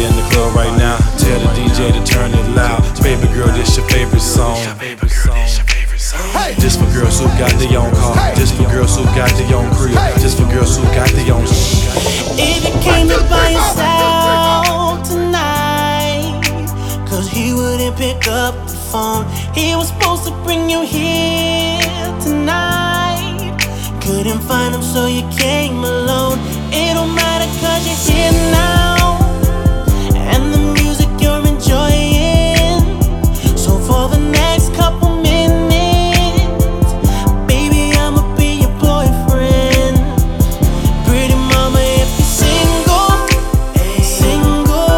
in the club right now. Tell the DJ to turn it loud. Baby girl, this your favorite song. Just for girls who got their own car. Just for girls who got their own crib. Just for girls who got their own. If you came in by yourself tonight, cause he wouldn't pick up the phone. He was supposed to bring you here tonight. Couldn't find him, so you came alone. It don't matter cause you're here now.